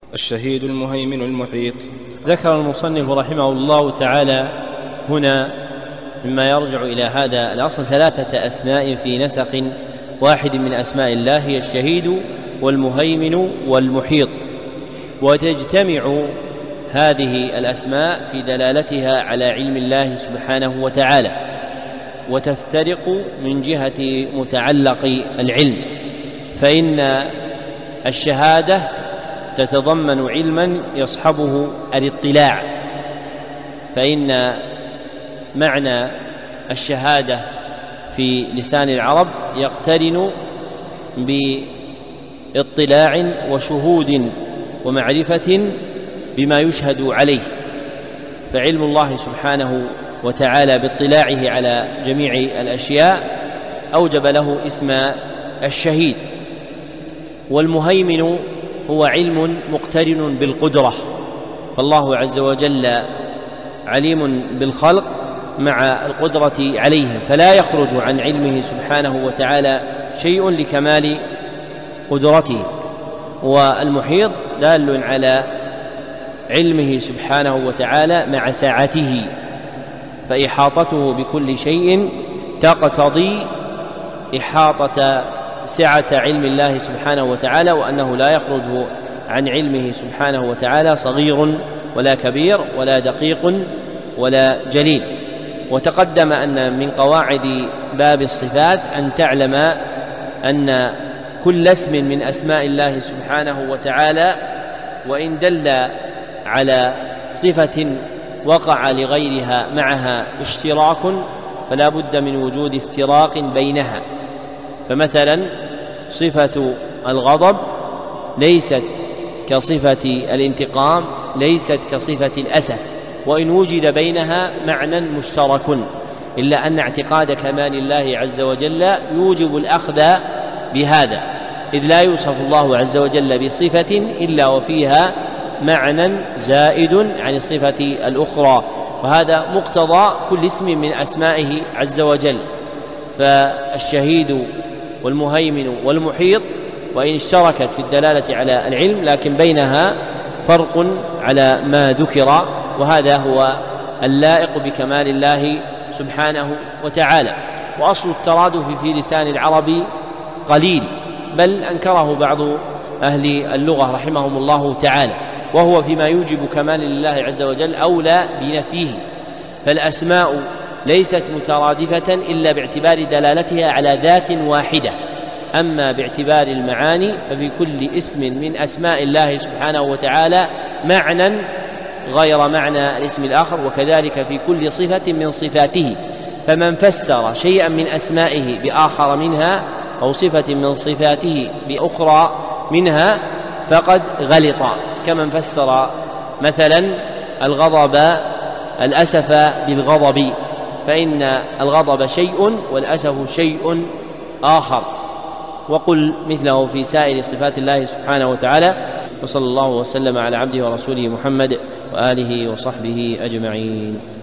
الشهيد المهيمن المحيط. ذكر المصنف رحمه الله تعالى هنا مما يرجع إلى هذا الأصل 3 أسماء في نسق واحد من أسماء الله، هي الشهيد والمهيمن والمحيط، وتجتمع هذه الأسماء في دلالتها على علم الله سبحانه وتعالى، وتفترق من جهة متعلق العلم، فإن الشهادة تتضمن علما يصحبه الاطلاع، فإن معنى الشهادة في لسان العرب يقترن باطلاع وشهود ومعرفة بما يشهد عليه، فعلم الله سبحانه وتعالى باطلاعه على جميع الأشياء أوجب له اسم الشهيد. والمهيمن هو علم مقترن بالقدرة، فالله عز وجل عليم بالخلق مع القدرة عليهم، فلا يخرج عن علمه سبحانه وتعالى شيء لكمال قدرته. والمحيط دال على علمه سبحانه وتعالى مع سعته، فإحاطته بكل شيء تقتضي إحاطة سعة علم الله سبحانه وتعالى، وأنه لا يخرج عن علمه سبحانه وتعالى صغير ولا كبير ولا دقيق ولا جليل. وتقدم أن من قواعد باب الصفات أن تعلم أن كل اسم من أسماء الله سبحانه وتعالى وإن دل على صفة وقع لغيرها معها اشتراك فلا بد من وجود افتراق بينها. فمثلا صفة الغضب ليست كصفة الانتقام، ليست كصفة الأسف، وإن وجد بينها معنى مشترك، إلا أن اعتقاد كمال الله عز وجل يوجب الأخذ بهذا، إذ لا يوصف الله عز وجل بصفة إلا وفيها معنى زائد عن الصفة الأخرى، وهذا مقتضى كل اسم من أسمائه عز وجل. فالشهيد والمهيمن والمحيط وإن اشتركت في الدلالة على العلم لكن بينها فرق على ما ذكر، وهذا هو اللائق بكمال الله سبحانه وتعالى. وأصل الترادف في لسان العرب قليل، بل أنكره بعض أهل اللغة رحمهم الله تعالى، وهو فيما يوجب كمال الله عز وجل أولى بنفيه. فالأسماء ليست مترادفة إلا باعتبار دلالتها على ذات واحدة، أما باعتبار المعاني ففي كل اسم من أسماء الله سبحانه وتعالى معنى غير معنى الاسم الآخر، وكذلك في كل صفة من صفاته. فمن فسر شيئا من أسمائه بآخر منها أو صفة من صفاته بأخرى منها فقد غلط، كمن فسر مثلا الغضب الأسف بالغضب، فإن الغضب شيء والأسف شيء آخر. وقل مثله في سائر صفات الله سبحانه وتعالى. وصلى الله وسلم على عبده ورسوله محمد وآله وصحبه أجمعين.